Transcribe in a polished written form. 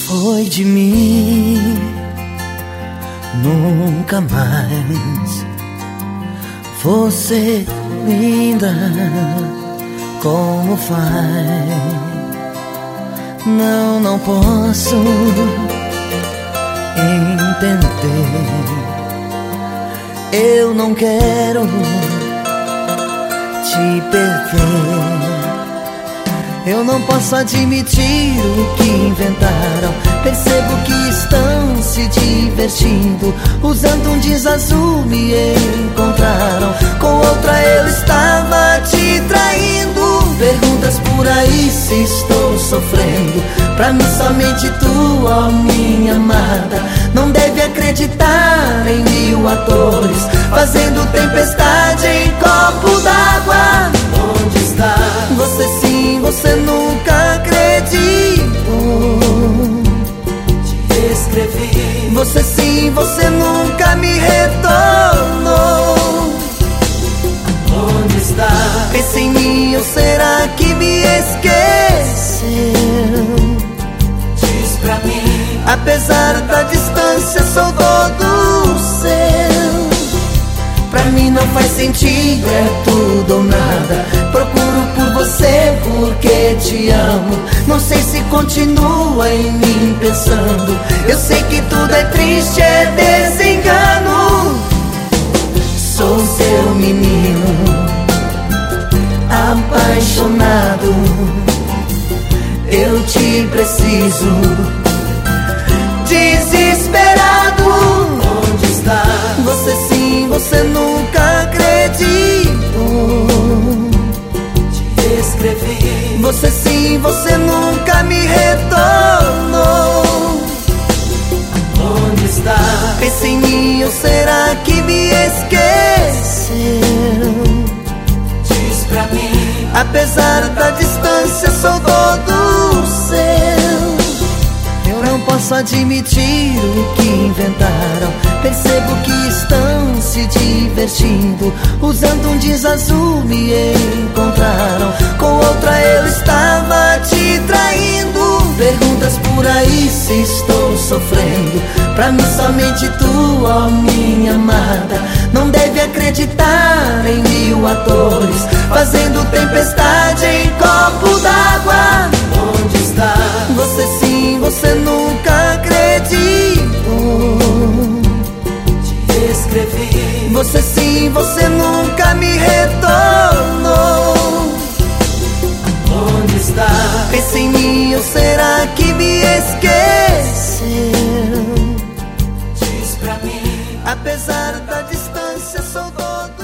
foi de mim, nunca mais. Você linda como faz. Não posso entender. Eu não quero te perder. Eu não posso admitir o que inventaram. Percebo que estão se divertindo. Usando um jeans azul me encontraram. Com outra eu estava te traindo. Perguntas por aí se estou sofrendo. Pra mim somente tu, ó minha amada. Não deve acreditar em 1000 atores fazendo tempestade em copo d'água. Onde está? Você sim, você nunca acreditou. Te escrevi. Você sim, você nunca me retornou. Onde está? Pensa em mim, ou será que me esqueceu? Diz pra mim. Apesar da distância, sou todo seu. Pra mim não faz sentido, é tudo ou nada. Procuro por você porque te amo. Não sei se continua em mim pensando. Eu sei que tudo é triste, é desengano. Sou seu menino, apaixonado. Eu te preciso, desesperado. Onde está? Você sim, você nunca acreditou. Te escrevi. Você sim, você nunca me retornou. Onde está? Pensa em mim, ou será que me esqueceu? Diz pra mim. Apesar da distância, sou todo seu. Eu não posso admitir o que inventaram. Percebo que estão se divertindo. Usando um jeans azul me encontraram. Com outra eu estava te traindo. Perguntas por aí se estou sofrendo. Pra mim somente tu, ó minha amada. Não deve acreditar em 1000 atores fazendo tempestade em copo d'água. Onde está? Você sim, você nunca acreditou. Te escrevi. Você sim, você nunca me retornou. Onde está? Pensa em mim, ou será que me esqueceu? Diz pra mim. Apesar da distância, sou todo